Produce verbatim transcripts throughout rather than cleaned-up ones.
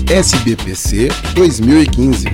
S B P C dois mil e quinze.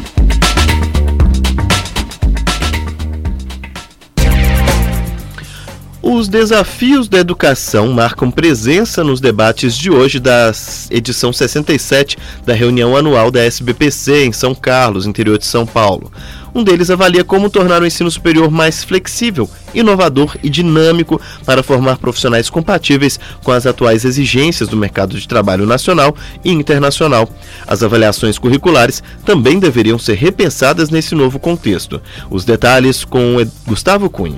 Os desafios da educação marcam presença nos debates de hoje da edição sessenta e sete da reunião anual da S B P C em São Carlos, interior de São Paulo. Um deles avalia como tornar o ensino superior mais flexível, inovador e dinâmico para formar profissionais compatíveis com as atuais exigências do mercado de trabalho nacional e internacional. As avaliações curriculares também deveriam ser repensadas nesse novo contexto. Os detalhes com Gustavo Cunha.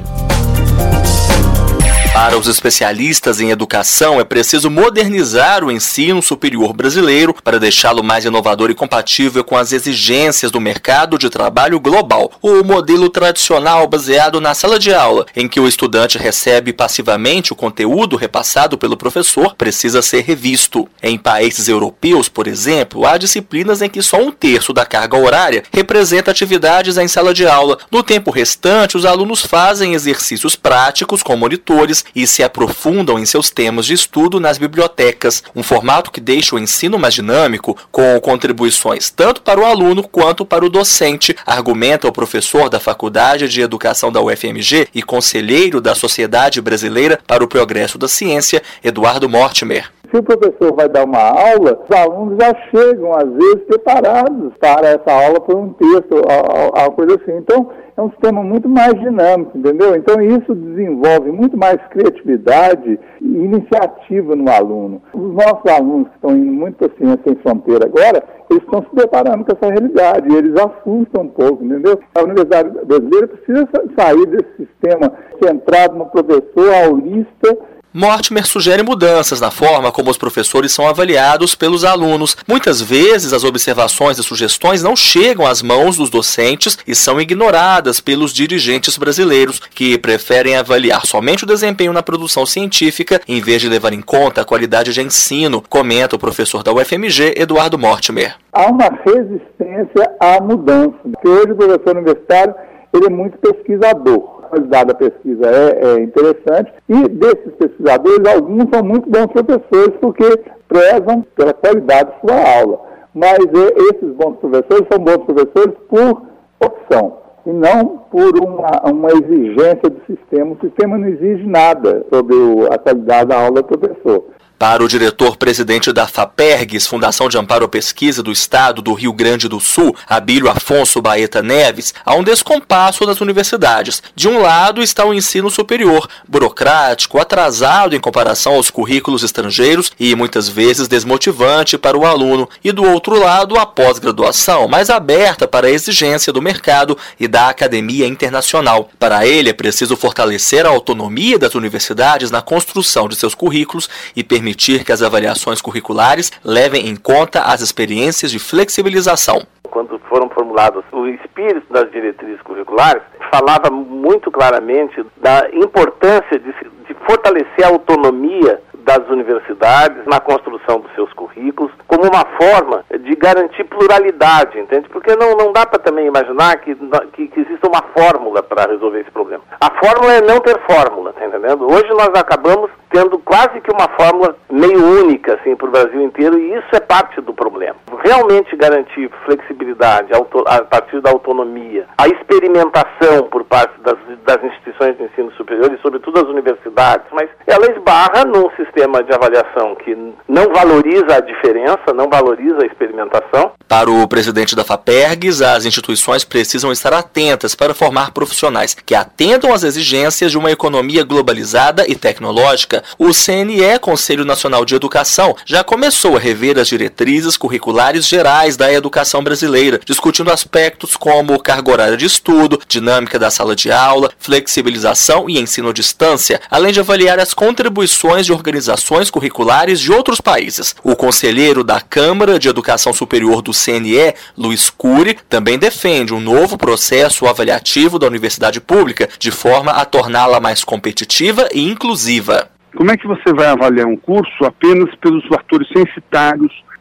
Para os especialistas em educação, é preciso modernizar o ensino superior brasileiro para deixá-lo mais inovador e compatível com as exigências do mercado de trabalho global. O modelo tradicional baseado na sala de aula, em que o estudante recebe passivamente o conteúdo repassado pelo professor, precisa ser revisto. Em países europeus, por exemplo, há disciplinas em que só um terço da carga horária representa atividades em sala de aula. No tempo restante, os alunos fazem exercícios práticos com monitores e se aprofundam em seus temas de estudo nas bibliotecas, um formato que deixa o ensino mais dinâmico, com contribuições tanto para o aluno quanto para o docente, argumenta o professor da Faculdade de Educação da U F M G e conselheiro da Sociedade Brasileira para o Progresso da Ciência, Eduardo Mortimer. Se o professor vai dar uma aula, os alunos já chegam, às vezes, preparados para essa aula por um texto, alguma coisa assim. Então, é um sistema muito mais dinâmico, entendeu? Então, isso desenvolve muito mais criatividade e iniciativa no aluno. Os nossos alunos que estão indo muito para a Ciência Sem Fronteira agora, eles estão se deparando com essa realidade e eles assustam um pouco, entendeu? A Universidade Brasileira precisa sair desse sistema centrado no professor aulista. Mortimer sugere mudanças na forma como os professores são avaliados pelos alunos. Muitas vezes, as observações e sugestões não chegam às mãos dos docentes e são ignoradas pelos dirigentes brasileiros, que preferem avaliar somente o desempenho na produção científica, em vez de levar em conta a qualidade de ensino, comenta o professor da U F M G, Eduardo Mortimer. Há uma resistência à mudança, porque hoje o professor universitário ele é muito pesquisador. A qualidade da pesquisa é, é interessante e desses pesquisadores, alguns são muito bons professores porque prezam pela qualidade de sua aula. Mas é, esses bons professores são bons professores por opção e não por uma, uma exigência do sistema. O sistema não exige nada sobre o, a qualidade da aula do professor. Para o diretor-presidente da FAPERGS, Fundação de Amparo à Pesquisa do Estado do Rio Grande do Sul, Abílio Afonso Baeta Neves, há um descompasso das universidades. De um lado está o ensino superior, burocrático, atrasado em comparação aos currículos estrangeiros e muitas vezes desmotivante para o aluno. E do outro lado, a pós-graduação, mais aberta para a exigência do mercado e da academia internacional. Para ele, é preciso fortalecer a autonomia das universidades na construção de seus currículos e permitir permitir que as avaliações curriculares levem em conta as experiências de flexibilização. Quando foram formulados o espírito das diretrizes curriculares, falava muito claramente da importância de, de fortalecer a autonomia das universidades na construção dos seus currículos, como uma forma de garantir pluralidade, entende? Porque não, não dá para também imaginar que, que, que exista uma fórmula para resolver esse problema. A fórmula é não ter fórmula, tá entendendo? Hoje nós acabamos tendo quase que uma fórmula meio única, assim, para o Brasil inteiro, e isso é parte do problema. Realmente garantir flexibilidade a partir da autonomia, a experimentação por parte das, das instituições de ensino superior e sobretudo das universidades, mas ela esbarra num sistema de avaliação que não valoriza a diferença, não valoriza a experimentação. Para o presidente da FAPERGS, as instituições precisam estar atentas para formar profissionais que atendam às exigências de uma economia globalizada e tecnológica. O C N E, Conselho Nacional de Educação, já começou a rever as diretrizes curriculares gerais da educação brasileira, discutindo aspectos como carga horária de estudo, dinâmica da sala de aula, flexibilização e ensino à distância, além de avaliar as contribuições de organizações curriculares de outros países. O conselheiro da Câmara de Educação Superior do C N E, Luiz Cury, também defende um novo processo avaliativo da universidade pública, de forma a torná-la mais competitiva e inclusiva. Como é que você vai avaliar um curso apenas pelos fatores censitários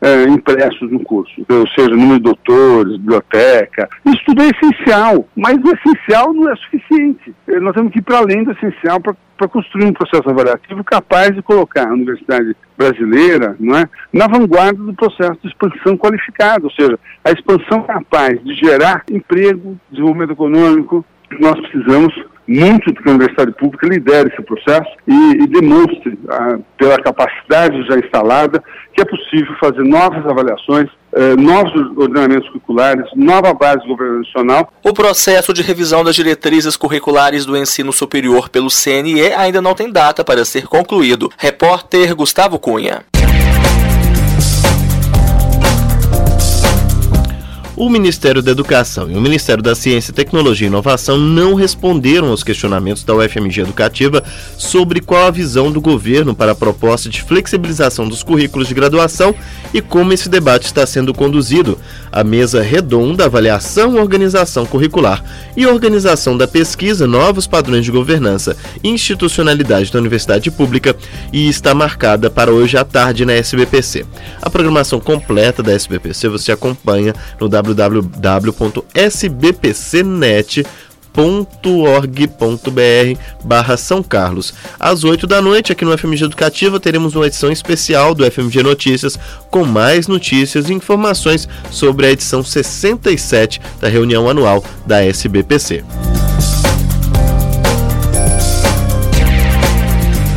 é, impressos no curso, ou seja, número de doutores, biblioteca. Isso tudo é essencial, mas o essencial não é suficiente. Nós temos que ir para além do essencial para para construir um processo avaliativo capaz de colocar a universidade brasileira, não é, na vanguarda do processo de expansão qualificada, ou seja, a expansão capaz de gerar emprego, desenvolvimento econômico. Nós precisamos muito que a universidade pública lidere esse processo e, e demonstre, ah, pela capacidade já instalada, que é possível fazer novas avaliações, eh, novos ordenamentos curriculares, nova base governamental. O processo de revisão das diretrizes curriculares do ensino superior pelo C N E ainda não tem data para ser concluído. Repórter Gustavo Cunha. O Ministério da Educação e o Ministério da Ciência, Tecnologia e Inovação não responderam aos questionamentos da U F M G Educativa sobre qual a visão do governo para a proposta de flexibilização dos currículos de graduação e como esse debate está sendo conduzido. A mesa redonda, avaliação, organização curricular e organização da pesquisa, novos padrões de governança e institucionalidade da universidade pública e está marcada para hoje à tarde na S B P C. A programação completa da S B P C você acompanha no w w w ponto s b p c net ponto org ponto b r barra São Carlos. Às oito da noite, aqui no F M G Educativa, teremos uma edição especial do F M G Notícias com mais notícias e informações sobre a edição sessenta e sete da reunião anual da S B P C.